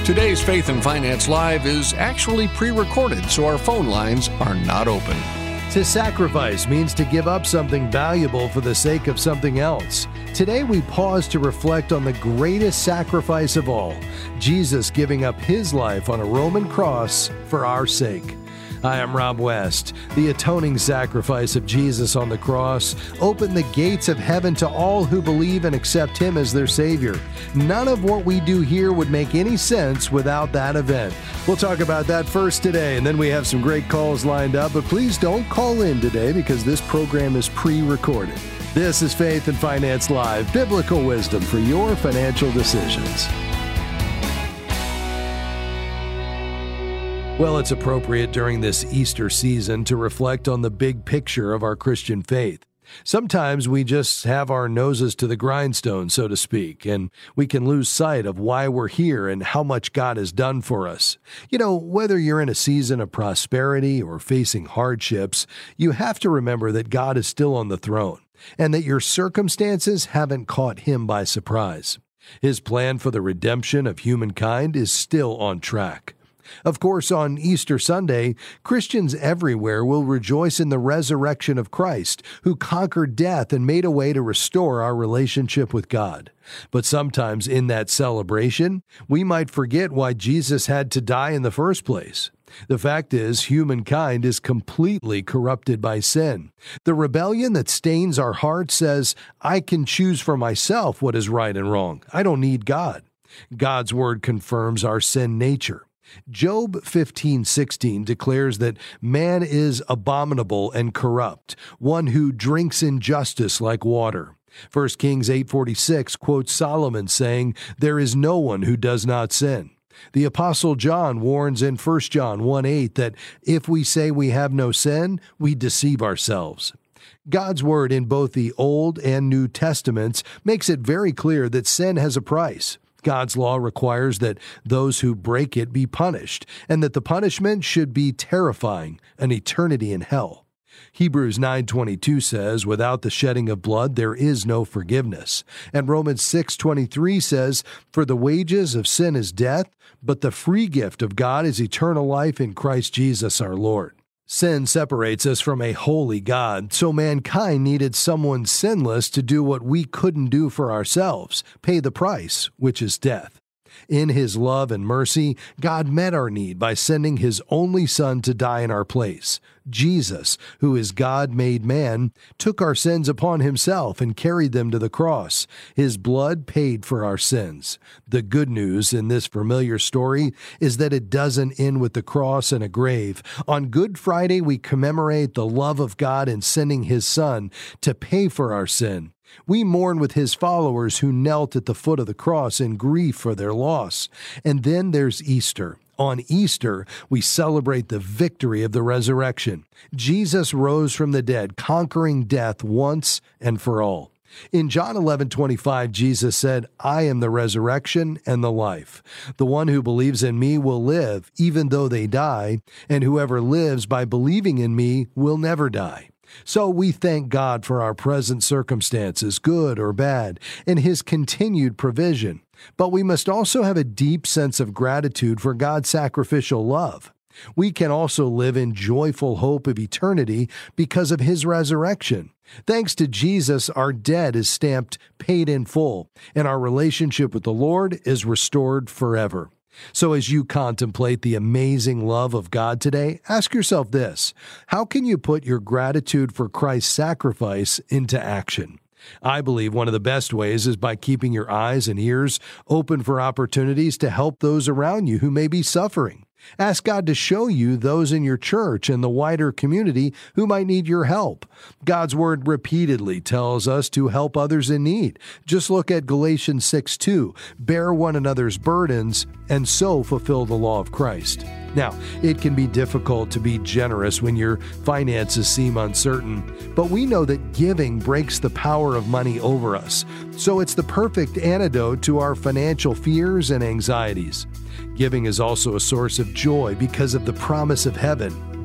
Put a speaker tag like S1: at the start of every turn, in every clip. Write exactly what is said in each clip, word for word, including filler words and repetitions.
S1: Today's Faith and Finance Live is actually pre-recorded, so our phone lines are not open.
S2: To sacrifice means to give up something valuable for the sake of something else. Today we pause to reflect on the greatest sacrifice of all, Jesus giving up his life on a Roman cross for our sake. Hi, I'm Rob West. The atoning sacrifice of Jesus on the cross opened the gates of heaven to all who believe and accept him as their Savior. None of what we do here would make any sense without that event. We'll talk about that first today, and then we have some great calls lined up, but please don't call in today because this program is pre-recorded. This is Faith and Finance Live, biblical wisdom for your financial decisions. Well, it's appropriate during this Easter season to reflect on the big picture of our Christian faith. Sometimes we just have our noses to the grindstone, so to speak, and we can lose sight of why we're here and how much God has done for us. You know, whether you're in a season of prosperity or facing hardships, you have to remember that God is still on the throne and that your circumstances haven't caught him by surprise. His plan for the redemption of humankind is still on track. Of course, on Easter Sunday, Christians everywhere will rejoice in the resurrection of Christ, who conquered death and made a way to restore our relationship with God. But sometimes in that celebration, we might forget why Jesus had to die in the first place. The fact is, humankind is completely corrupted by sin. The rebellion that stains our hearts says, I can choose for myself what is right and wrong. I don't need God. God's word confirms our sin nature. Job fifteen sixteen declares that man is abominable and corrupt, one who drinks injustice like water. First Kings eight forty-six quotes Solomon saying, there is no one who does not sin. The Apostle John warns in First John one eight that if we say we have no sin, we deceive ourselves. God's word in both the Old and New Testaments makes it very clear that sin has a price. God's law requires that those who break it be punished, and that the punishment should be terrifying, an eternity in hell. Hebrews nine twenty-two says, without the shedding of blood there is no forgiveness. And Romans six twenty-three says, for the wages of sin is death, but the free gift of God is eternal life in Christ Jesus our Lord. Sin separates us from a holy God, so mankind needed someone sinless to do what we couldn't do for ourselves, pay the price, which is death. In his love and mercy, God met our need by sending his only Son to die in our place. Jesus, who is God made man, took our sins upon himself and carried them to the cross. His blood paid for our sins. The good news in this familiar story is that it doesn't end with the cross and a grave. On Good Friday, we commemorate the love of God in sending his Son to pay for our sin. We mourn with his followers who knelt at the foot of the cross in grief for their loss. And then there's Easter. On Easter, we celebrate the victory of the resurrection. Jesus rose from the dead, conquering death once and for all. In John eleven twenty-five, Jesus said, I am the resurrection and the life. The one who believes in me will live, even though they die, and whoever lives by believing in me will never die. So we thank God for our present circumstances, good or bad, and his continued provision. But we must also have a deep sense of gratitude for God's sacrificial love. We can also live in joyful hope of eternity because of his resurrection. Thanks to Jesus, our debt is stamped paid in full, and our relationship with the Lord is restored forever. So as you contemplate the amazing love of God today, ask yourself this: how can you put your gratitude for Christ's sacrifice into action? I believe one of the best ways is by keeping your eyes and ears open for opportunities to help those around you who may be suffering. Ask God to show you those in your church and the wider community who might need your help. God's word repeatedly tells us to help others in need. Just look at Galatians six two. Bear one another's burdens and so fulfill the law of Christ. Now, it can be difficult to be generous when your finances seem uncertain, but we know that giving breaks the power of money over us. So it's the perfect antidote to our financial fears and anxieties. Giving is also a source of joy because of the promise of heaven.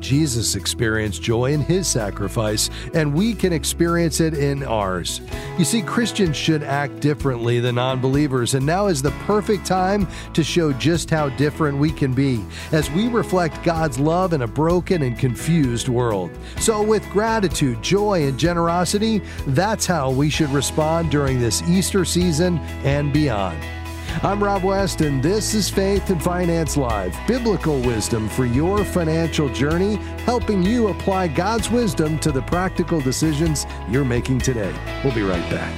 S2: Jesus experienced joy in his sacrifice, and we can experience it in ours. You see, Christians should act differently than non-believers, and now is the perfect time to show just how different we can be as we reflect God's love in a broken and confused world. So with gratitude, joy, and generosity, that's how we should respond during this Easter season and beyond. I'm Rob West, and this is Faith and Finance Live, biblical wisdom for your financial journey, helping you apply God's wisdom to the practical decisions you're making today. We'll be right back.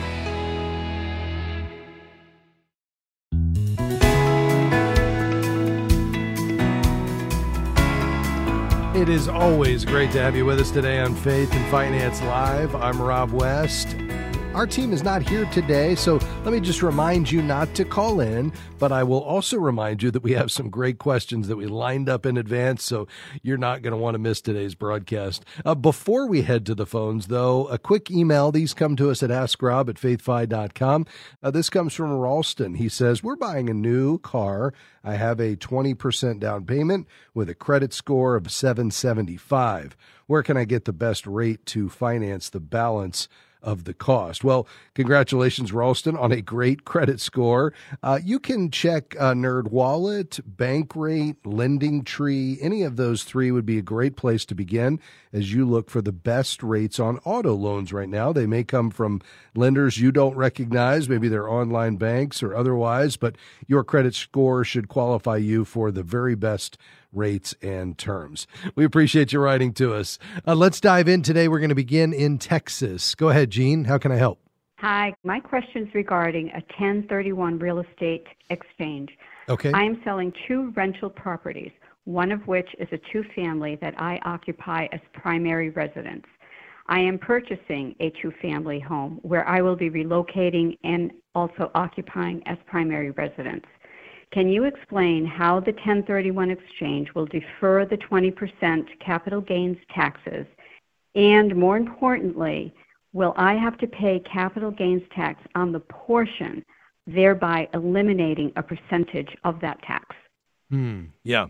S2: It is always great to have you with us today on Faith and Finance Live. I'm Rob West. Our team is not here today, so let me just remind you not to call in, but I will also remind you that we have some great questions that we lined up in advance, so you're not going to want to miss today's broadcast. Uh, before we head to the phones, though, a quick email. These come to us at ask rob at faith fi dot com. Uh, this comes from Ralston. He says, we're buying a new car. I have a twenty percent down payment with a credit score of seven seventy-five. Where can I get the best rate to finance the balance of the cost? Well, congratulations, Ralston, on a great credit score. Uh, you can check uh, NerdWallet, Bankrate, LendingTree. Any of those three would be a great place to begin as you look for the best rates on auto loans right now. They may come from lenders you don't recognize, maybe they're online banks or otherwise, but your credit score should qualify you for the very best rates and terms. We appreciate you writing to us. Uh, let's dive in today. We're going to begin in Texas. Go ahead, Jean. How can I help?
S3: Hi. My question is regarding a ten thirty-one real estate exchange.
S2: Okay.
S3: I am selling two rental properties, one of which is a two-family that I occupy as primary residence. I am purchasing a two-family home where I will be relocating and also occupying as primary residence. Can you explain how the ten thirty-one exchange will defer the twenty percent capital gains taxes? And more importantly, will I have to pay capital gains tax on the portion, thereby eliminating a percentage of that tax?
S2: Hmm. Yeah.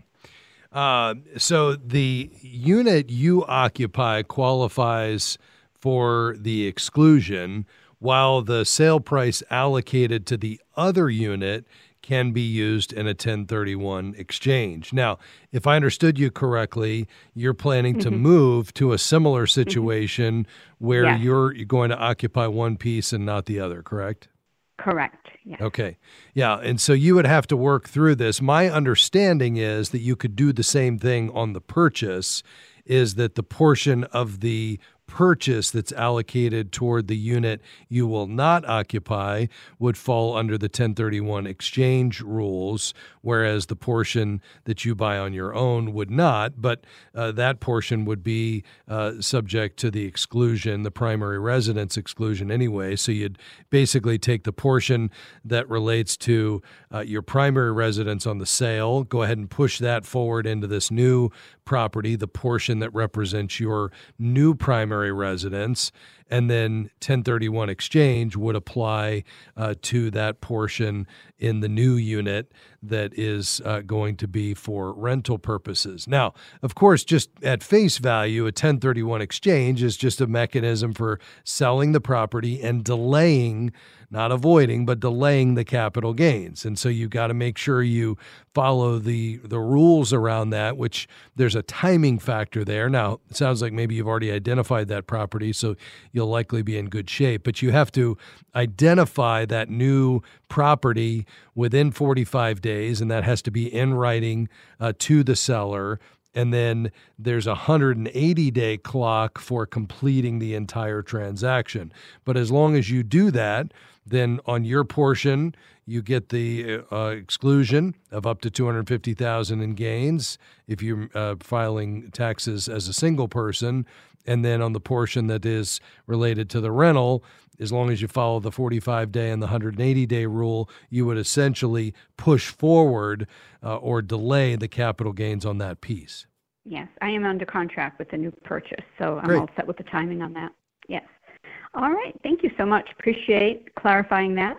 S2: Uh, so the unit you occupy qualifies for the exclusion, while the sale price allocated to the other unit can be used in a ten thirty-one exchange. Now, if I understood you correctly, you're planning mm-hmm. to move to a similar situation mm-hmm. where yes. you're going to occupy one piece and not the other, correct?
S3: Correct, yes.
S2: Okay. Yeah, and so you would have to work through this. My understanding is that you could do the same thing on the purchase, is that the portion of the purchase that's allocated toward the unit you will not occupy would fall under the ten thirty-one exchange rules, whereas the portion that you buy on your own would not, but uh, that portion would be uh, subject to the exclusion, the primary residence exclusion anyway. So you'd basically take the portion that relates to uh, your primary residence on the sale, go ahead and push that forward into this new property, the portion that represents your new primary residence, and then ten thirty-one exchange would apply uh, to that portion in the new unit that is uh, going to be for rental purposes. Now, of course, just at face value, a ten thirty-one exchange is just a mechanism for selling the property and delaying, not avoiding, but delaying the capital gains. And so you got to make sure you follow the the rules around that, which there's a timing factor there. Now, it sounds like maybe you've already identified that property, so you'll likely be in good shape. But you have to identify that new property within forty-five days, and that has to be in writing uh, to the seller. And then there's a one hundred eighty day clock for completing the entire transaction. But as long as you do that, then on your portion, you get the uh, exclusion of up to two hundred fifty thousand dollars in gains if you're uh, filing taxes as a single person. And then on the portion that is related to the rental, as long as you follow the forty-five day and the one hundred eighty day rule, you would essentially push forward uh, or delay the capital gains on that piece.
S3: Yes, I am under contract with the new purchase, so I'm
S2: Great.
S3: all set with the timing on that. Yes. All right. Thank you so much. Appreciate clarifying that.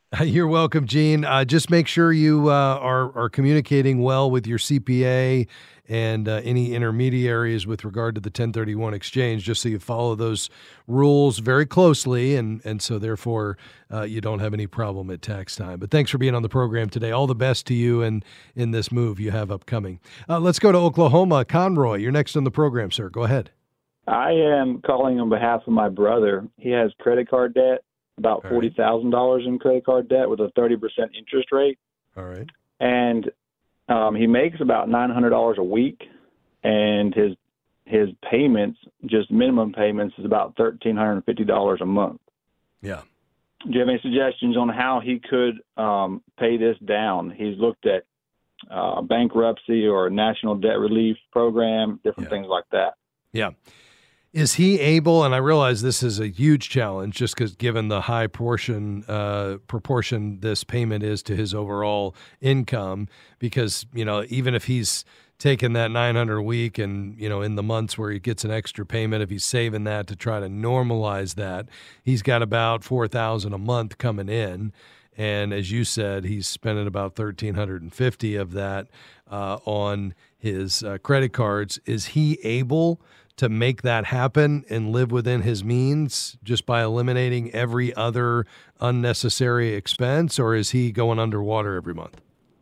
S2: You're welcome, Gene. Uh, just make sure you uh, are, are communicating well with your C P A and uh, any intermediaries with regard to the ten thirty-one exchange, just so you follow those rules very closely, and, and so therefore uh, you don't have any problem at tax time. But thanks for being on the program today. All the best to you and in this move you have upcoming. Uh, let's go to Oklahoma. Conroy, you're next on the program, sir. Go ahead.
S4: I am calling on behalf of my brother. He has credit card debt, about forty thousand dollars in credit card debt with a thirty percent interest rate.
S2: All right.
S4: And um, he makes about nine hundred dollars a week, and his his payments, just minimum payments, is about one thousand three hundred fifty dollars a month.
S2: Yeah.
S4: Do you have any suggestions on how he could um, pay this down? He's looked at uh, bankruptcy or national debt relief program, different
S2: Yeah.
S4: things like that.
S2: Yeah. Is he able, and I realize this is a huge challenge just because given the high portion, uh, proportion this payment is to his overall income, because, you know, even if he's taking that nine hundred a week and, you know, in the months where he gets an extra payment, if he's saving that to try to normalize that, he's got about four thousand a month coming in. And as you said, he's spending about one thousand three hundred fifty of that uh, on his uh, credit cards. Is he able to make that happen and live within his means just by eliminating every other unnecessary expense, or is he going underwater every month?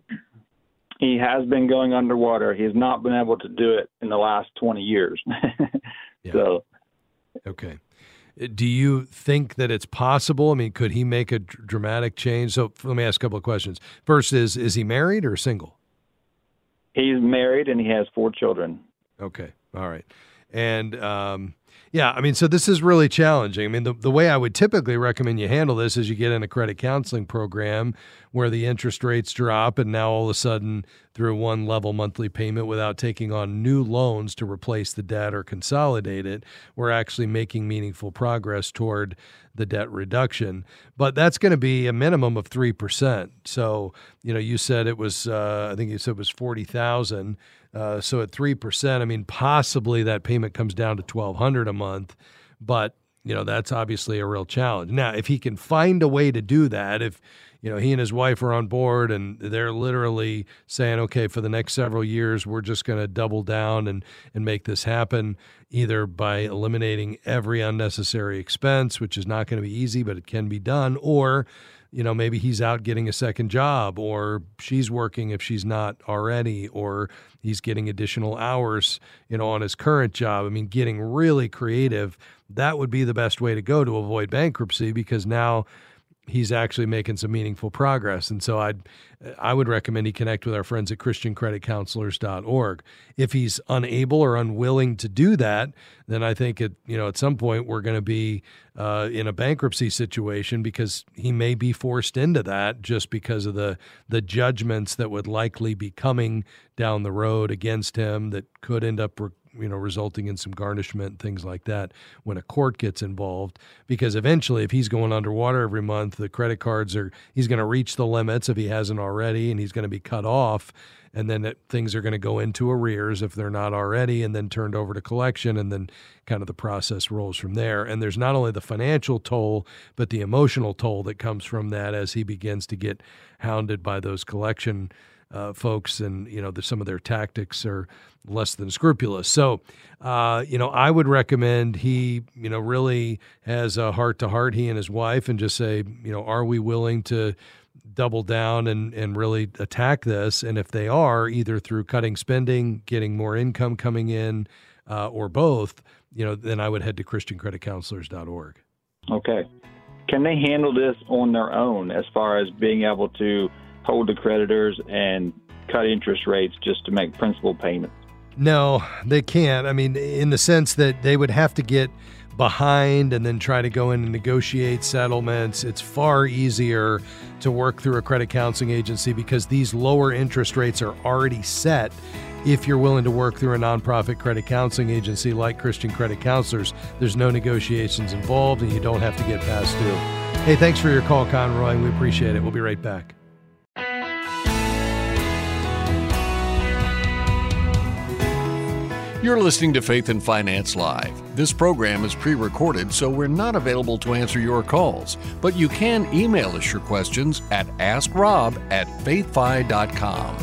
S4: He has been going underwater. He has not been able to do it in the last twenty years.
S2: Yeah.
S4: So,
S2: okay. Do you think that it's possible? I mean, could he make a dr- dramatic change? So let me ask a couple of questions. First is, is he married or single?
S4: he's married and he has four children.
S2: Okay. All right. And, um, yeah, I mean, so this is really challenging. I mean, the, the way I would typically recommend you handle this is you get in a credit counseling program where the interest rates drop, and now all of a sudden, through one level monthly payment without taking on new loans to replace the debt or consolidate it, we're actually making meaningful progress toward the debt reduction. But that's going to be a minimum of three percent. So, you know, you said it was, uh, I think you said it was forty thousand. Uh, so at three percent, I mean, possibly that payment comes down to twelve hundred dollars a month, but, you know, that's obviously a real challenge. Now, if he can find a way to do that, if, you know, he and his wife are on board and they're literally saying, okay, for the next several years, we're just going to double down and, and make this happen, either by eliminating every unnecessary expense, which is not going to be easy, but it can be done, or, you know, maybe he's out getting a second job, or she's working if she's not already, or he's getting additional hours, you know, on his current job. I mean, getting really creative, that would be the best way to go to avoid bankruptcy, because now he's actually making some meaningful progress. And so I'd, I would recommend he connect with our friends at Christian Credit Counselors dot org. If he's unable or unwilling to do that, then I think at, you know, at some point we're going to be uh, in a bankruptcy situation, because he may be forced into that just because of the, the judgments that would likely be coming down the road against him that could end up re- you know, resulting in some garnishment, things like that when a court gets involved. Because eventually, if he's going underwater every month, the credit cards are, he's going to reach the limits if he hasn't already, and he's going to be cut off. And then it, things are going to go into arrears if they're not already, and then turned over to collection, and then kind of the process rolls from there. And there's not only the financial toll, but the emotional toll that comes from that as he begins to get hounded by those collection Uh, folks, and, you know, the, some of their tactics are less than scrupulous. So, uh, you know, I would recommend he, you know, really has a heart-to-heart, he and his wife, and just say, you know, are we willing to double down and, and really attack this? And if they are, either through cutting spending, getting more income coming in, uh, or both, you know, then I would head to Christian Credit Counselors dot org.
S4: Okay. Can they handle this on their own as far as being able to hold the creditors and cut interest rates just to make principal payments?
S2: No, they can't. I mean, in the sense that they would have to get behind and then try to go in and negotiate settlements. It's far easier to work through a credit counseling agency because these lower interest rates are already set. If you're willing to work through a nonprofit credit counseling agency like Christian Credit Counselors, there's no negotiations involved and you don't have to get past due. Hey, thanks for your call, Conroy. We appreciate it. We'll be right back.
S1: You're listening to Faith and Finance Live. This program is pre-recorded, so we're not available to answer your calls, but you can email us your questions at askrob at faithfi dot com.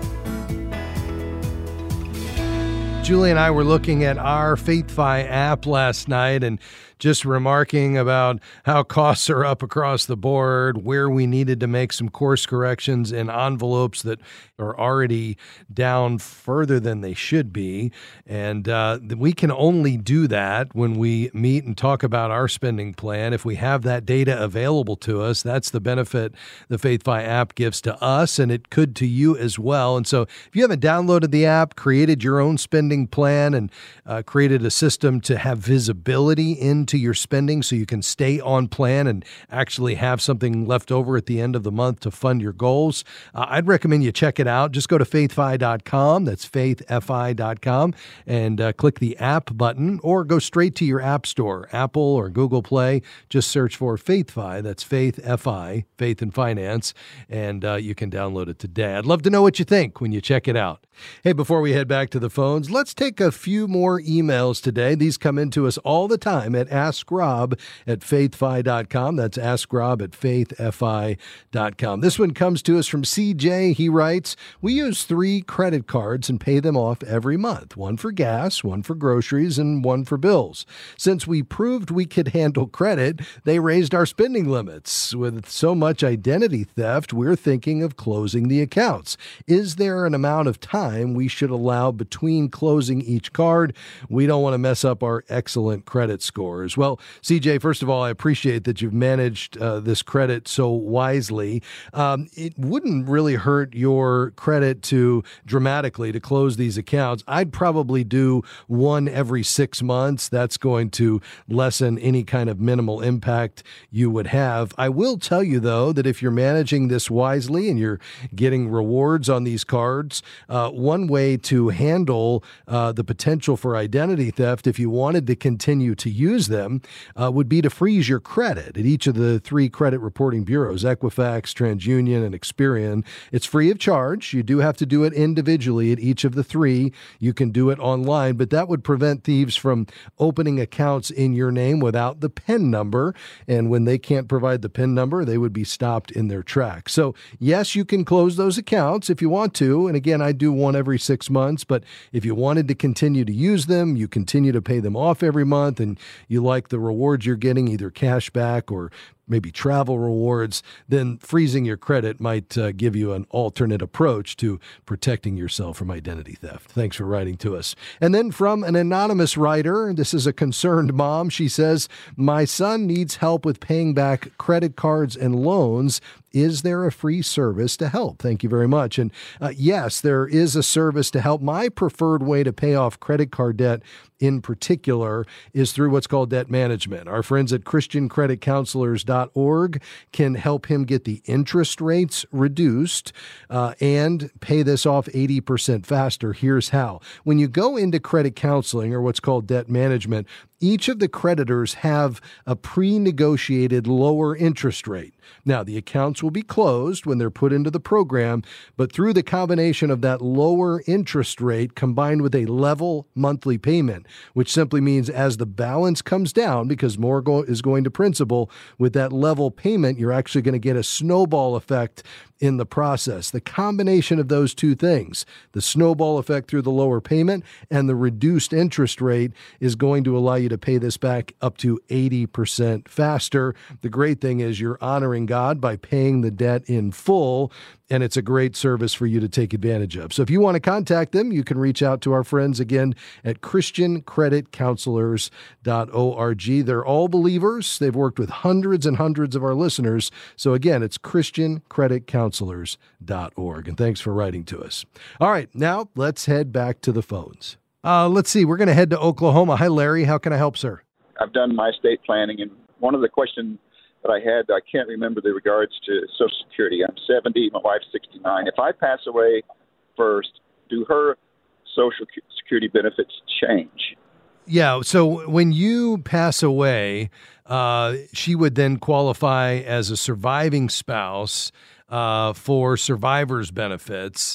S2: Julie and I were looking at our FaithFi app last night and just remarking about how costs are up across the board, where we needed to make some course corrections in envelopes that are already down further than they should be. And uh, we can only do that when we meet and talk about our spending plan. If we have that data available to us, that's the benefit the FaithFi app gives to us, and it could to you as well. And so if you haven't downloaded the app, created your own spending plan, and uh, created a system to have visibility into your spending so you can stay on plan and actually have something left over at the end of the month to fund your goals, uh, I'd recommend you check it out. Just go to faithfi dot com. That's faithfi dot com, and uh, click the app button, or go straight to your app store, Apple or Google Play. Just search for FaithFi. That's Faith F I, Faith and Finance, and uh, you can download it today. I'd love to know what you think when you check it out. Hey, before we head back to the phones, let's take a few more emails today. These come into us all the time at askrob at faithfi dot com. That's askrob at faithfi dot com. This one comes to us from C J. He writes, we use three credit cards and pay them off every month, one for gas, one for groceries, and one for bills. Since we proved we could handle credit, they raised our spending limits. With so much identity theft, we're thinking of closing the accounts. Is there an amount of time we should allow between closing each card? We don't want to mess up our excellent credit scores. Well, C J, first of all, I appreciate that you've managed uh, this credit so wisely. Um, it wouldn't really hurt your credit to dramatically to close these accounts. I'd probably do one every six months. That's going to lessen any kind of minimal impact you would have. I will tell you, though, that if you're managing this wisely and you're getting rewards on these cards, uh, one way to handle uh, the potential for identity theft, if you wanted to continue to use them, uh, would be to freeze your credit at each of the three credit reporting bureaus, Equifax, TransUnion, and Experian. It's free of charge. You do have to do it individually at each of the three. You can do it online, but that would prevent thieves from opening accounts in your name without the P I N number. And when they can't provide the P I N number, they would be stopped in their tracks. So yes, you can close those accounts if you want to. And again, I do one every six months, but if you wanted to continue to use them, you continue to pay them off every month, and you like the rewards you're getting, either cash back or maybe travel rewards, then freezing your credit might uh, give you an alternate approach to protecting yourself from identity theft. Thanks for writing to us. And then from an anonymous writer, this is a concerned mom. She says, my son needs help with paying back credit cards and loans. Is there a free service to help? Thank you very much. And uh, yes, there is a service to help. My preferred way to pay off credit card debt in particular is through what's called debt management. Our friends at Christian Credit Counselors dot org can help him get the interest rates reduced uh, and pay this off eighty percent faster. Here's how. When you go into credit counseling, or what's called debt management, each of the creditors have a pre-negotiated lower interest rate. Now, the accounts will be closed when they're put into the program, but through the combination of that lower interest rate combined with a level monthly payment, which simply means as the balance comes down, because more go- is going to principal, with that level payment, you're actually going to get a snowball effect in the process. The combination of those two things, the snowball effect through the lower payment and the reduced interest rate, is going to allow you to pay this back up to eighty percent faster. The great thing is you're honoring God by paying the debt in full, and it's a great service for you to take advantage of. So if you want to contact them, you can reach out to our friends again at Christian Credit Counselors dot org. They're all believers. They've worked with hundreds and hundreds of our listeners. So again, it's Christian Credit Counselors dot org. And thanks for writing to us. All right, now let's head back to the phones. Uh, let's see. We're going to head to Oklahoma. Hi, Larry. How can I help, sir?
S5: I've done my estate planning, and one of the questions that I had, I can't remember the regards to Social Security. I'm seventy, my wife's sixty-nine. If I pass away first, do her Social Security benefits change?
S2: Yeah, so when you pass away, uh, she would then qualify as a surviving spouse uh, for survivor's benefits.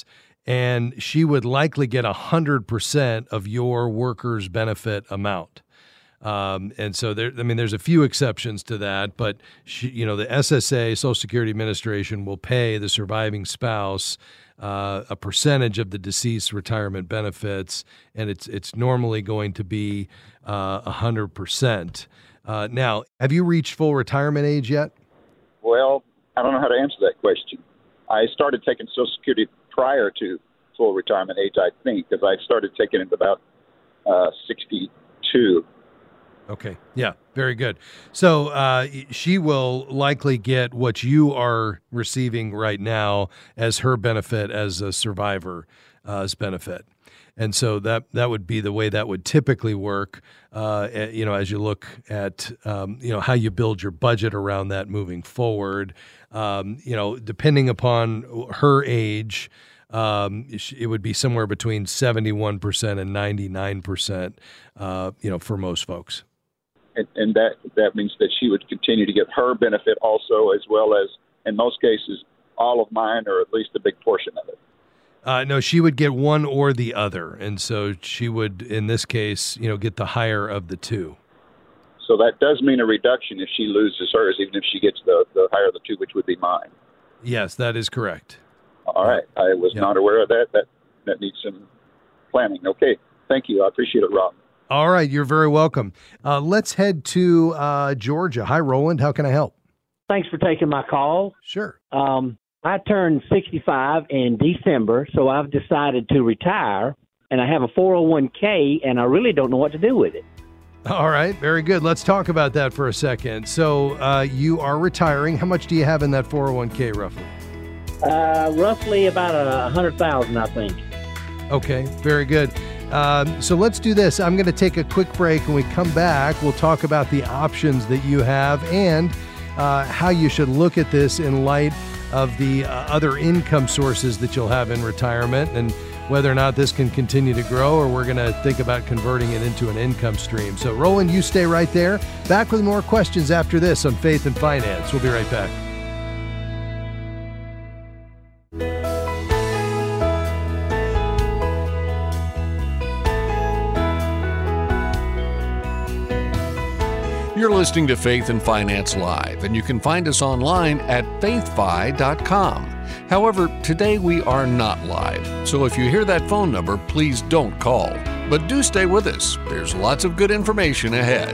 S2: and she would likely get one hundred percent of your workers' benefit amount. Um, and so there, I mean, there's a few exceptions to that, but she, you know, the S S A, Social Security Administration, will pay the surviving spouse uh, a percentage of the deceased retirement benefits, and it's it's normally going to be uh, one hundred percent. Uh, now, have you reached full retirement age yet?
S5: Well, I don't know how to answer that question. I started taking Social Security prior to full retirement age, I think, because I started taking it about uh, sixty-two.
S2: Okay. Yeah. Very good. So uh, she will likely get what you are receiving right now as her benefit as a survivor's uh, benefit. And so that that would be the way that would typically work, uh, you know, as you look at, um, you know, how you build your budget around that moving forward. Um, you know, depending upon her age, Um, it would be somewhere between seventy-one percent and ninety-nine percent, uh, you know, for most folks.
S5: And, and that that means that she would continue to get her benefit also, as well as, in most cases, all of mine, or at least a big portion of it.
S2: Uh, no, she would get one or the other. And so she would, in this case, you know, get the higher of the two.
S5: So that does mean a reduction if she loses hers, even if she gets the, the higher of the two, which would be mine.
S2: Yes, that is correct.
S5: All right. I was
S2: yep.
S5: not aware of that. That that needs some planning. Okay. Thank you. I appreciate it, Rob.
S2: All right. You're very welcome. Uh, let's head to uh, Georgia. Hi, Roland. How can I help?
S6: Thanks for taking my call.
S2: Sure.
S6: Um, I turned sixty-five in December, so I've decided to retire, and I have a four oh one k, and I really don't know what to do with it.
S2: All right. Very good. Let's talk about that for a second. So uh, you are retiring. How much do you have in that four oh one k roughly?
S6: Uh, roughly about a hundred thousand, I think.
S2: Okay, very good. Um, so let's do this. I'm going to take a quick break. When we come back, we'll talk about the options that you have and uh, how you should look at this in light of the uh, other income sources that you'll have in retirement, and whether or not this can continue to grow, or we're going to think about converting it into an income stream. So Roland, you stay right there. Back with more questions after this on Faith and Finance. We'll be right back.
S1: You're listening to Faith and Finance Live, and you can find us online at faith fi dot com. However, today we are not live, so if you hear that phone number, please don't call. But do stay with us. There's lots of good information ahead.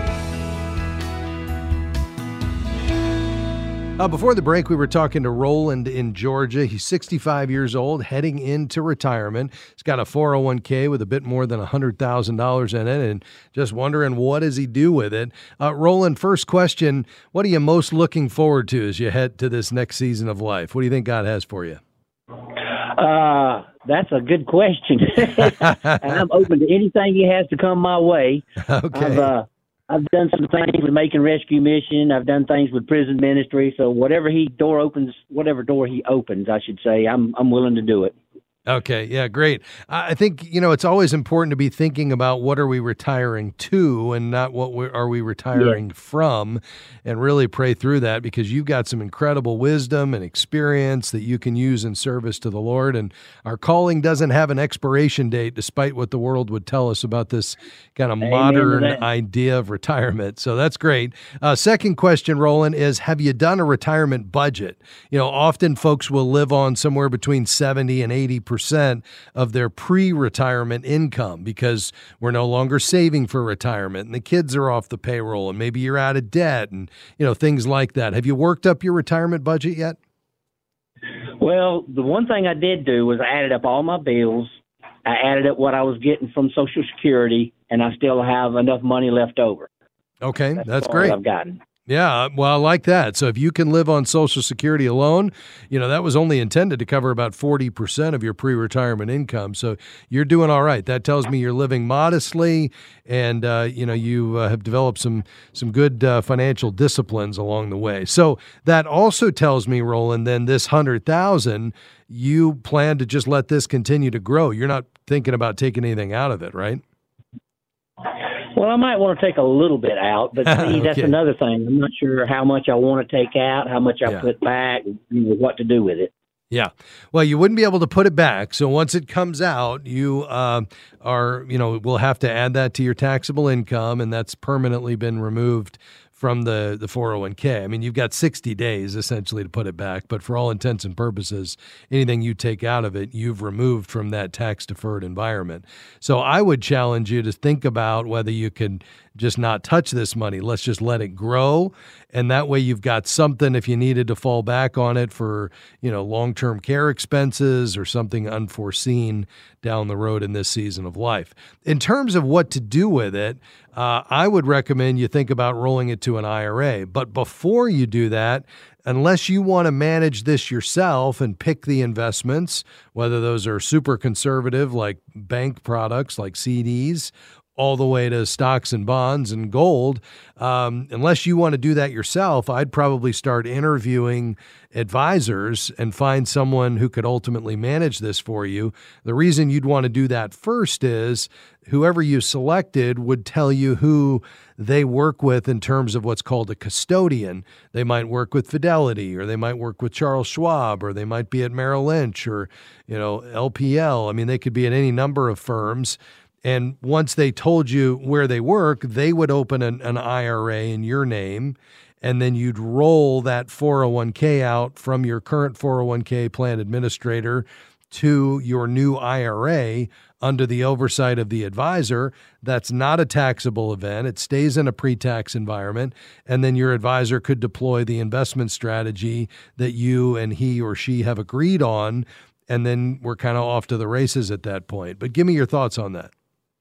S2: Uh, before the break, we were talking to Roland in Georgia. He's sixty-five years old, heading into retirement. He's got a four oh one k with a bit more than one hundred thousand dollars in it, and just wondering, what does he do with it? Uh, Roland, first question, what are you most looking forward to as you head to this next season of life? What do you think God has for you?
S6: Uh, that's a good question. And I'm open to anything he has to come my way.
S2: Okay.
S6: I've, uh, I've done some things with Macon Rescue Mission. I've done things with prison ministry. So whatever he door opens, whatever door he opens, I should say, I'm I'm willing to do it.
S2: Okay, yeah, great. I think, you know, it's always important to be thinking about what are we retiring to and not what we, are we retiring yeah. from, and really pray through that, because you've got some incredible wisdom and experience that you can use in service to the Lord. And our calling doesn't have an expiration date, despite what the world would tell us about this kind of Amen modern idea of retirement. So that's great. Uh, second question, Roland, is have you done a retirement budget? You know, often folks will live on somewhere between seventy and eighty percent percent of their pre-retirement income, because we're no longer saving for retirement and the kids are off the payroll and maybe you're out of debt and, you know, things like that. Have you worked up your retirement budget yet?
S6: Well, the one thing I did do was I added up all my bills. I added up what I was getting from Social Security, and I still have enough money left over.
S2: Okay,
S6: that's,
S2: that's great.
S6: I've gotten.
S2: Yeah, well, I like that. So if you can live on Social Security alone, you know, that was only intended to cover about forty percent of your pre-retirement income. So you're doing all right. That tells me you're living modestly, and, uh, you know, you uh, have developed some some good uh, financial disciplines along the way. So that also tells me, Roland, then this one hundred thousand dollars, you plan to just let this continue to grow. You're not thinking about taking anything out of it, right?
S6: Well, I might want to take a little bit out, but see,
S2: okay.
S6: that's another thing. I'm not sure how much I want to take out, how much I
S2: yeah.
S6: put back, you know, what to do with it.
S2: Yeah. Well, you wouldn't be able to put it back. So once it comes out, you uh, are, you know, will have to add that to your taxable income, and that's permanently been removed from the, the four oh one k. I mean, you've got sixty days essentially to put it back, but for all intents and purposes, anything you take out of it, you've removed from that tax-deferred environment. So I would challenge you to think about whether you can just not touch this money. Let's just let it grow. And that way you've got something if you needed to fall back on it for, you know, long-term care expenses or something unforeseen down the road in this season of life. In terms of what to do with it, uh, I would recommend you think about rolling it to an I R A. But before you do that, unless you want to manage this yourself and pick the investments, whether those are super conservative like bank products like C Ds, all the way to stocks and bonds and gold. Um, unless you want to do that yourself, I'd probably start interviewing advisors and find someone who could ultimately manage this for you. The reason you'd want to do that first is whoever you selected would tell you who they work with in terms of what's called a custodian. They might work with Fidelity, or they might work with Charles Schwab, or they might be at Merrill Lynch, or, you know, L P L. I mean, they could be at any number of firms. And once they told you where they work, they would open an, an I R A in your name, and then you'd roll that four oh one k out from your current four oh one k plan administrator to your new I R A under the oversight of the advisor. That's not a taxable event. It stays in a pre-tax environment, and then your advisor could deploy the investment strategy that you and he or she have agreed on, and then we're kind of off to the races at that point. But give me your thoughts on that.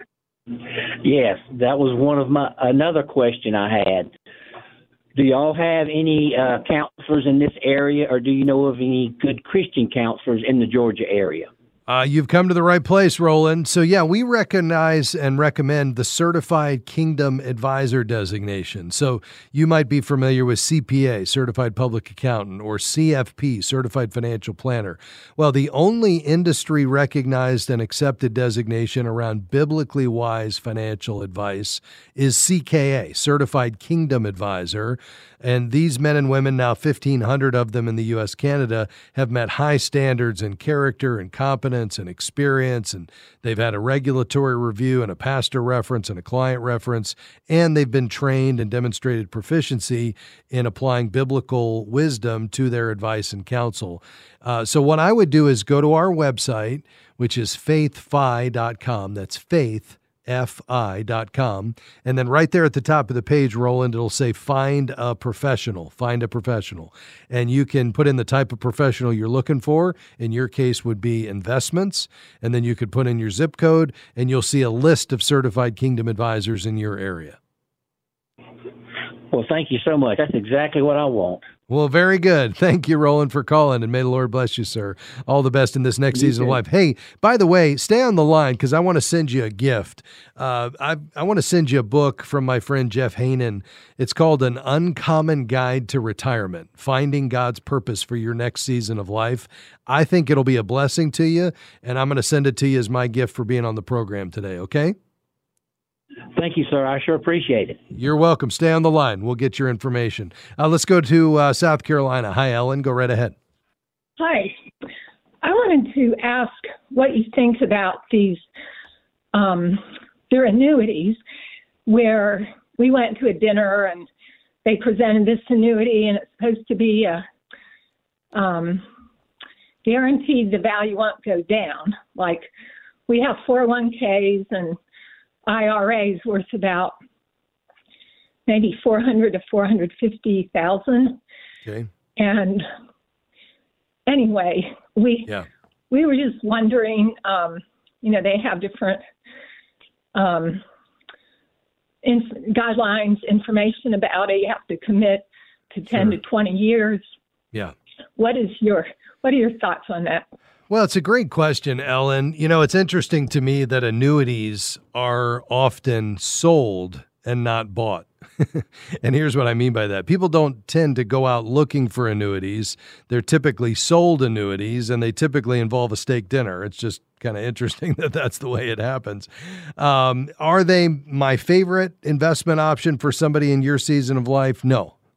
S6: Yes, that was one of my another question I had. Do y'all have any uh, counselors in this area, or do you know of any good Christian counselors in the Georgia area?
S2: Uh, you've come to the right place, Roland. So, yeah, we recognize and recommend the Certified Kingdom Advisor designation. So you might be familiar with C P A, Certified Public Accountant, or C F P, Certified Financial Planner. Well, the only industry recognized and accepted designation around biblically wise financial advice is C K A, Certified Kingdom Advisor. And these men and women, now fifteen hundred of them in the U S, Canada, have met high standards in character and competence and experience, and they've had a regulatory review and a pastor reference and a client reference, and they've been trained and demonstrated proficiency in applying biblical wisdom to their advice and counsel. Uh, so what I would do is go to our website, which is faith fi dot com. That's faith F I dot com. And then right there at the top of the page, Roland, it'll say find a professional, find a professional. And you can put in the type of professional you're looking for. In your case would be investments. And then you could put in your zip code, and you'll see a list of certified Kingdom advisors in your area.
S6: Well, thank you so much. That's exactly what I want.
S2: Well, very good. Thank you, Roland, for calling, and may the Lord bless you, sir. All the best in this next you season too. of life. Hey, by the way, stay on the line because I want to send you a gift. Uh, I, I want to send you a book from my friend Jeff Haanen. It's called An Uncommon Guide to Retirement, Finding God's Purpose for Your Next Season of Life. I think it'll be a blessing to you, and I'm going to send it to you as my gift for being on the program today, okay?
S6: Thank you, sir. I sure appreciate it.
S2: You're welcome. Stay on the line. We'll get your information. Uh, let's go to uh, South Carolina. Hi, Ellen. Go right ahead.
S7: Hi. I wanted to ask what you think about these, um, their annuities, where we went to a dinner and they presented this annuity, and it's supposed to be a, um, guaranteed the value won't go down. Like we have four oh one k's and I R As worth about maybe four hundred to four hundred fifty thousand.
S2: Okay.
S7: And anyway, we
S2: yeah.
S7: we were just wondering. Um, you know, they have different um, in, guidelines, information about it. You have to commit to ten
S2: sure.
S7: to twenty years.
S2: Yeah.
S7: What is your What are your thoughts on that?
S2: Well, it's a great question, Ellen. You know, it's interesting to me that annuities are often sold and not bought. And here's what I mean by that. People don't tend to go out looking for annuities. They're typically sold annuities, and they typically involve a steak dinner. It's just kind of interesting that that's the way it happens. Um, are they my favorite investment option for somebody in your season of life? No.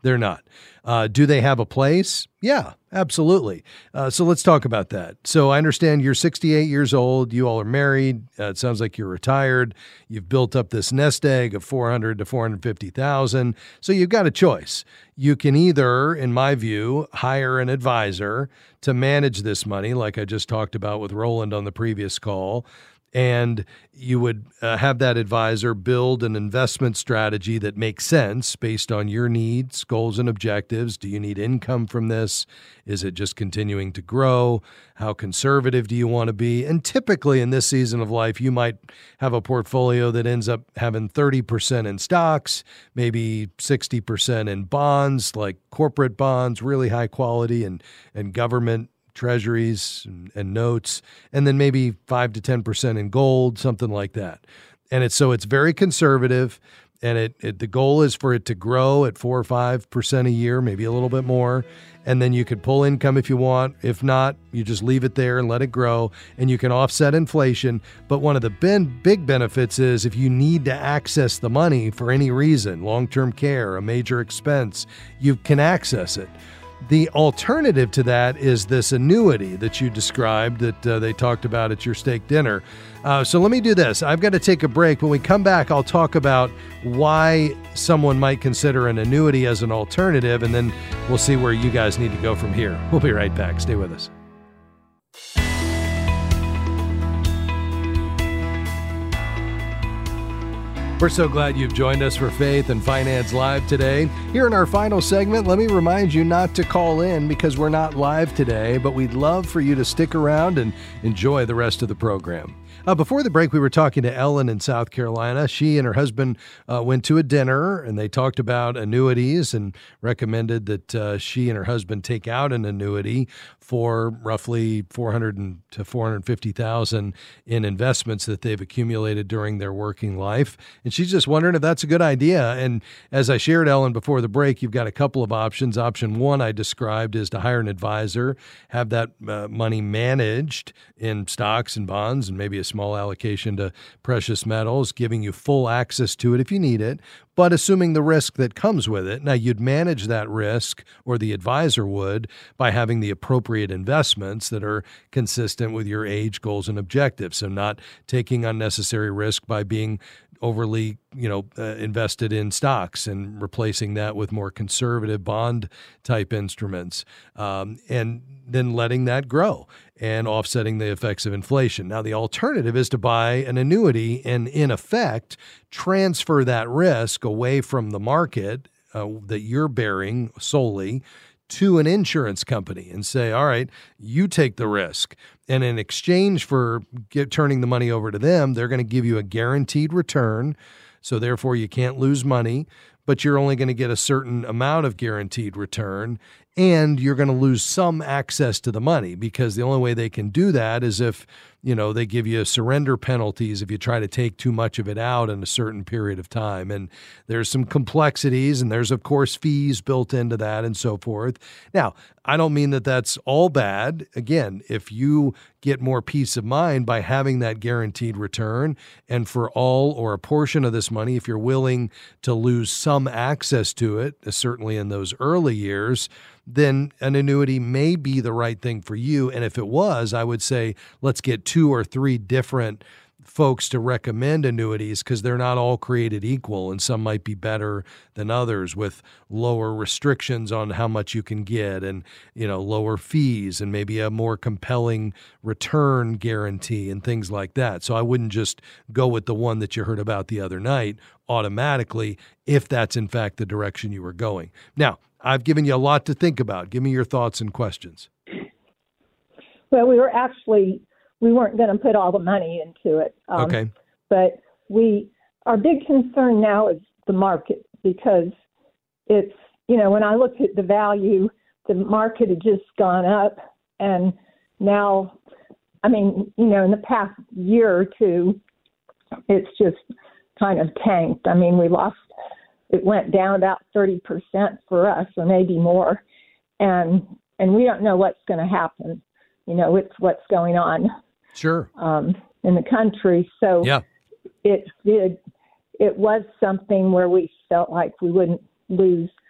S2: they're not. Uh, do they have a place? Yeah, absolutely. Uh, so let's talk about that. So I understand you're sixty-eight years old. You all are married. Uh, it sounds like you're retired. You've built up this nest egg of four hundred to four hundred fifty thousand. So you've got a choice. You can either, in my view, hire an advisor to manage this money, like I just talked about with Roland on the previous call. And you would uh, have that advisor build an investment strategy that makes sense based on your needs, goals, and objectives. Do you need income from this? Is it just continuing to grow? How conservative do you want to be? And typically in this season of life, you might have a portfolio that ends up having thirty percent in stocks, maybe sixty percent in bonds, like corporate bonds, really high quality, and, and government treasuries and, and notes, and then maybe five to ten percent in gold, something like that. And it's so it's very conservative, and it, it the goal is for it to grow at four or five percent a year, maybe a little bit more. And then you could pull income if you want. If not, you just leave it there and let it grow, and you can offset inflation. But one of the ben, big benefits is if you need to access the money for any reason, long-term care, a major expense, you can access it. The alternative to that is this annuity that you described that uh, they talked about at your steak dinner. Uh, so let me do this. I've got to take a break. When we come back, I'll talk about why someone might consider an annuity as an alternative, and then we'll see where you guys need to go from here. We'll be right back. Stay with us. We're so glad you've joined us for Faith and Finance Live today. Here in our final segment, let me remind you not to call in because we're not live today, but we'd love for you to stick around and enjoy the rest of the program. Uh, before the break, we were talking to Ellen in South Carolina. She and her husband uh, went to a dinner, and they talked about annuities and recommended that uh, she and her husband take out an annuity for roughly four hundred to four hundred fifty thousand in investments that they've accumulated during their working life. And she's just wondering if that's a good idea. And as I shared, Ellen, before the break, you've got a couple of options. Option one I described is to hire an advisor, have that uh, money managed in stocks and bonds and maybe a small allocation to precious metals, giving you full access to it if you need it, but assuming the risk that comes with it. Now, you'd manage that risk, or the advisor would, by having the appropriate investments that are consistent with your age, goals, and objectives. So not taking unnecessary risk by being overly, you know, uh, invested in stocks and replacing that with more conservative bond type instruments, um, and then letting that grow and offsetting the effects of inflation. Now, the alternative is to buy an annuity and, in effect, transfer that risk away from the market uh, that you're bearing solely to an insurance company and say, all right, you take the risk. And in exchange for get, turning the money over to them, they're going to give you a guaranteed return. So therefore, you can't lose money, but you're only going to get a certain amount of guaranteed return. And you're going to lose some access to the money, because the only way they can do that is if, you know, they give you surrender penalties if you try to take too much of it out in a certain period of time. And there's some complexities, and there's, of course, fees built into that and so forth. Now, I don't mean that that's all bad. Again, if you get more peace of mind by having that guaranteed return, and for all or a portion of this money, if you're willing to lose some access to it, certainly in those early years, then an annuity may be the right thing for you. And if it was, I would say let's get two or three different folks to recommend annuities, because they're not all created equal, and some might be better than others with lower restrictions on how much you can get, and, you know, lower fees, and maybe a more compelling return guarantee and things like that. So I wouldn't just go with the one that you heard about the other night automatically if that's in fact the direction you were going. Now, I've given you a lot to think about. Give me your thoughts and questions.
S7: Well, we were actually, we weren't going to put all the money into it. Um,
S2: okay.
S7: But we, our big concern now is the market, because it's, you know, when I looked at the value, the market had just gone up. And now, I mean, you know, in the past year or two, it's just kind of tanked. I mean, we lost, it went down about thirty percent for us, or maybe more. And and we don't know what's going to happen. You know, it's what's going on.
S2: Sure.
S7: Um, in the country. So
S2: yeah.
S7: it did, it was something where we felt like we wouldn't lose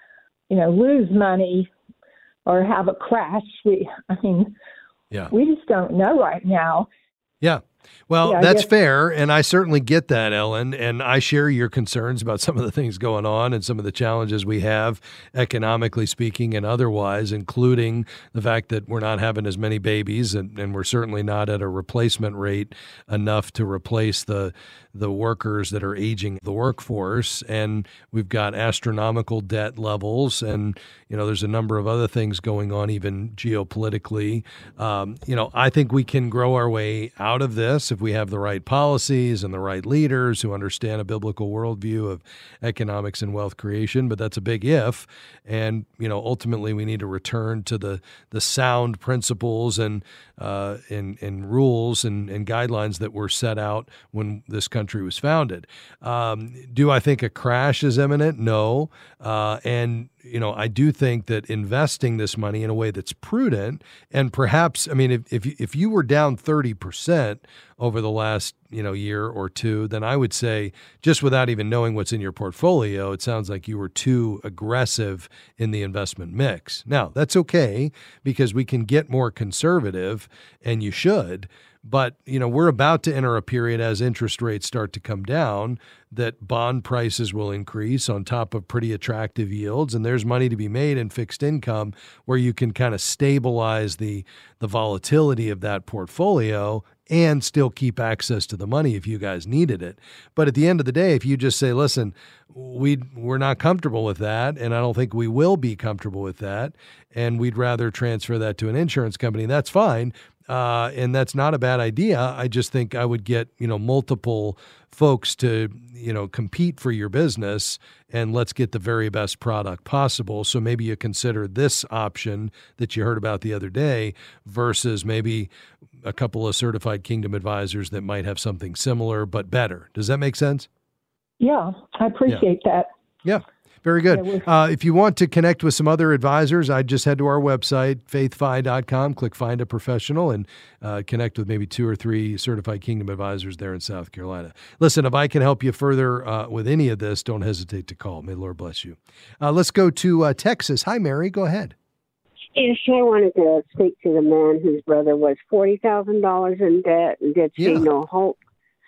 S7: you know, lose money or have a crash. We, I mean,
S2: yeah.
S7: we just don't know right now.
S2: Yeah. Well,
S7: yeah,
S2: that's
S7: guess-
S2: fair, and I certainly get that, Ellen, and I share your concerns about some of the things going on and some of the challenges we have, economically speaking and otherwise, including the fact that we're not having as many babies, and, and we're certainly not at a replacement rate enough to replace the the workers that are aging the workforce, and we've got astronomical debt levels, and you know there's a number of other things going on, even geopolitically. Um, you know, I think we can grow our way out of this if we have the right policies and the right leaders who understand a biblical worldview of economics and wealth creation, but that's a big if. And you know, ultimately, we need to return to the the sound principles and uh, and, and rules and, and guidelines that were set out when this country was founded. Um, do I think a crash is imminent? No. Uh, and, you know, I do think that investing this money in a way that's prudent and perhaps, I mean, if if you, if you were down thirty percent over the last, you know, year or two, then I would say just without even knowing what's in your portfolio, it sounds like you were too aggressive in the investment mix. Now, that's okay because we can get more conservative, and you should. But, you know, we're about to enter a period as interest rates start to come down that bond prices will increase on top of pretty attractive yields. And there's money to be made in fixed income where you can kind of stabilize the, the volatility of that portfolio and still keep access to the money if you guys needed it. But at the end of the day, if you just say, listen, we we're not comfortable with that, and I don't think we will be comfortable with that, and we'd rather transfer that to an insurance company, that's fine. Uh, and that's not a bad idea. I just think I would get, you know, multiple folks to, you know, compete for your business, and let's get the very best product possible. So maybe you consider this option that you heard about the other day versus maybe a couple of certified Kingdom advisors that might have something similar but better. Does that make sense?
S7: Yeah, I appreciate
S2: yeah.
S7: that.
S2: Yeah. Very good. Uh, if you want to connect with some other advisors, I'd just head to our website, faith fi dot com, click Find a Professional, and uh, connect with maybe two or three certified Kingdom advisors there in South Carolina. Listen, if I can help you further uh, with any of this, don't hesitate to call. May the Lord bless you. Uh, let's go to uh, Texas. Hi, Mary. Go ahead.
S8: Yes, I wanted to speak to the man whose brother was forty thousand dollars in debt and did see
S2: Yeah.
S8: no hope.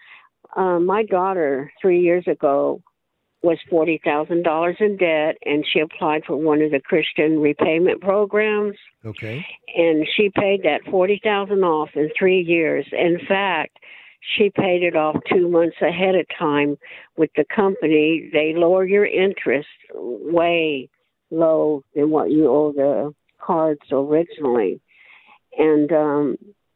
S8: Uh, my daughter, three years ago, was forty thousand dollars in debt, and she applied for one of the Christian repayment programs,
S2: Okay.
S8: and she paid that forty thousand dollars off in three years. In fact, she paid it off two months ahead of time with the company. They lower your interest way low than what you owe the cards originally. And um,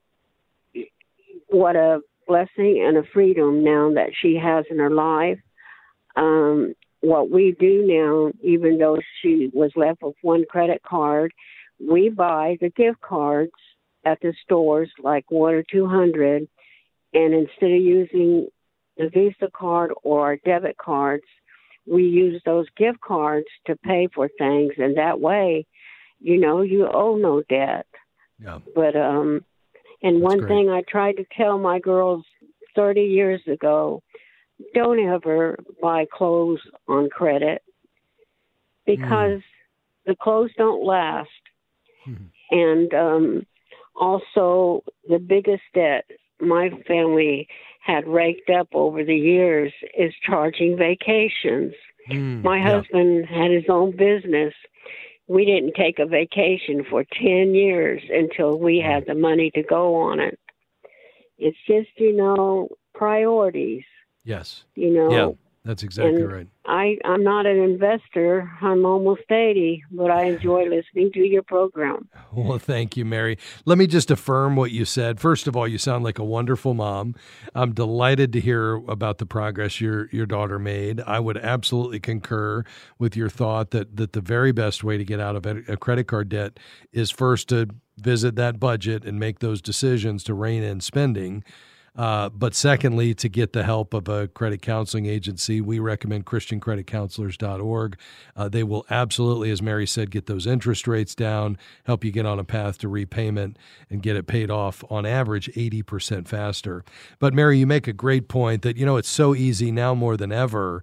S8: what a blessing and a freedom now that she has in her life. Um, what we do now, even though she was left with one credit card, we buy the gift cards at the stores, like one or two hundred, and instead of using the Visa card or our debit cards, we use those gift cards to pay for things, and that way, you know, you owe no debt.
S2: Yeah.
S8: But um, and
S2: That's
S8: one
S2: great.
S8: thing I tried to tell my girls thirty years ago: don't ever buy clothes on credit because mm. the clothes don't last. Mm. And um, also, the biggest debt my family had raked up over the years is charging vacations. Mm, my yeah. husband had his own business. We didn't take a vacation for ten years until we mm. had the money to go on it. It's just, you know, priorities.
S2: Yes.
S8: You know.
S2: Yeah, that's exactly
S8: and
S2: right.
S8: I, I'm not an investor. I'm almost eighty, but I enjoy listening to your program.
S2: Well, thank you, Mary. Let me just affirm what you said. First of all, you sound like a wonderful mom. I'm delighted to hear about the progress your your daughter made. I would absolutely concur with your thought that, that the very best way to get out of a credit card debt is first to visit that budget and make those decisions to rein in spending. Uh, but secondly, to get the help of a credit counseling agency, we recommend Christian Credit Counselors dot org. Uh, they will absolutely, as Mary said, get those interest rates down, help you get on a path to repayment, and get it paid off on average eighty percent faster. But Mary, you make a great point that, you know, it's so easy now more than ever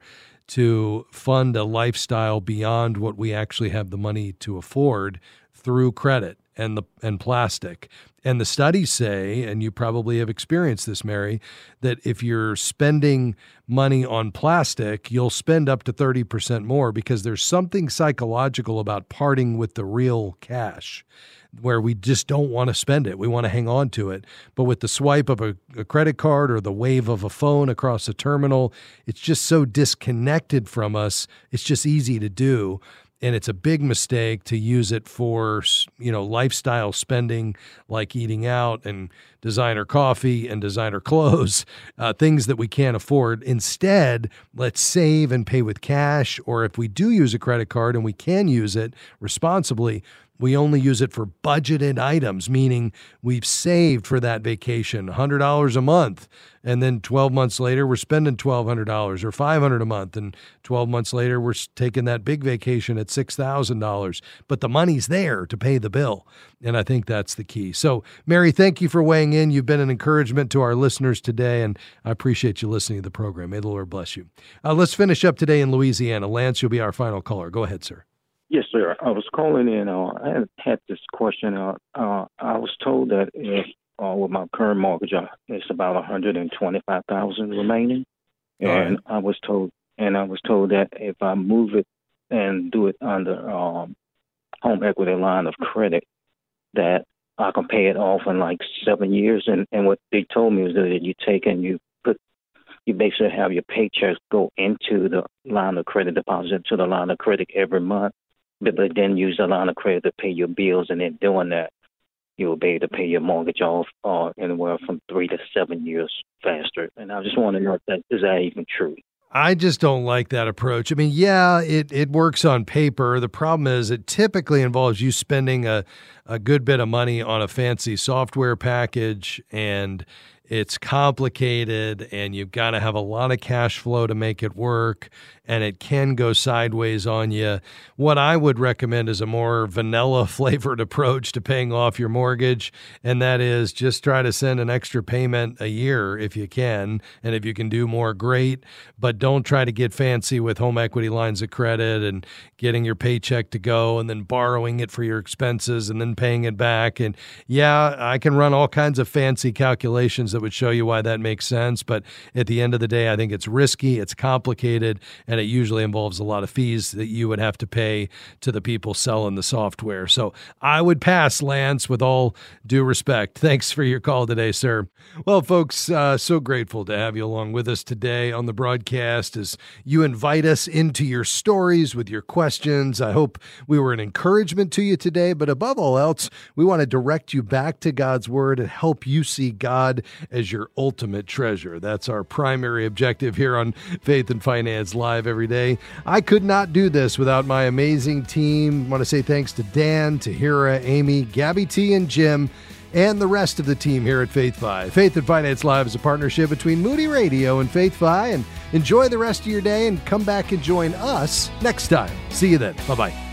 S2: to fund a lifestyle beyond what we actually have the money to afford through credit and the and plastic. And the studies say, and you probably have experienced this, Mary, that if you're spending money on plastic, you'll spend up to thirty percent more because there's something psychological about parting with the real cash where we just don't want to spend it. We want to hang on to it. But with the swipe of a, a credit card or the wave of a phone across a terminal, it's just so disconnected from us. It's just easy to do. And it's a big mistake to use it for, you know, lifestyle spending like eating out and designer coffee and designer clothes, uh, things that we can't afford. Instead, let's save and pay with cash. Or if we do use a credit card and we can use it responsibly, we only use it for budgeted items, meaning we've saved for that vacation one hundred dollars a month. And then twelve months later, we're spending twelve hundred dollars or five hundred dollars a month. And twelve months later, we're taking that big vacation at six thousand dollars. But the money's there to pay the bill. And I think that's the key. So, Mary, thank you for weighing in. You've been an encouragement to our listeners today, and I appreciate you listening to the program. May the Lord bless you. Uh, let's finish up today in Louisiana. Lance, you'll be our final caller. Go ahead, sir.
S9: Yes, sir. I was calling in. Uh, I had, had this question. Uh, uh, I was told that if uh, with my current mortgage, uh, it's about one hundred twenty-five thousand dollars remaining, and right. I was told, and I was told that if I move it and do it under um, home equity line of credit, that I can pay it off in like seven years. And, and what they told me is that you take and you put, you basically have your paychecks go into the line of credit, deposit to the line of credit every month. But then use the line of credit to pay your bills, and in doing that, you'll be able to pay your mortgage off uh, anywhere from three to seven years faster. And I just want to know if that is that even true.
S2: I just don't like that approach. I mean, yeah, it, it works on paper. The problem is it typically involves you spending a, a good bit of money on a fancy software package, and it's complicated, and you've got to have a lot of cash flow to make it work, and it can go sideways on you. What I would recommend is a more vanilla-flavored approach to paying off your mortgage, and that is just try to send an extra payment a year if you can, and if you can do more, great, but don't try to get fancy with home equity lines of credit and getting your paycheck to go and then borrowing it for your expenses and then paying it back. And yeah, I can run all kinds of fancy calculations that would show you why that makes sense. But at the end of the day, I think it's risky, it's complicated, and it usually involves a lot of fees that you would have to pay to the people selling the software. So I would pass, Lance, with all due respect. Thanks for your call today, sir. Well, folks, uh, so grateful to have you along with us today on the broadcast as you invite us into your stories with your questions. I hope we were an encouragement to you today, but above all else, we want to direct you back to God's Word and help you see God as your ultimate treasure. That's our primary objective here on Faith and Finance Live every day. I could not do this without my amazing team. I want to say thanks to Dan, Tahira, Amy, Gabby T, and Jim, and the rest of the team here at FaithFi. Faith and Finance Live is a partnership between Moody Radio and FaithFi, and enjoy the rest of your day and come back and join us next time. See you then. Bye-bye.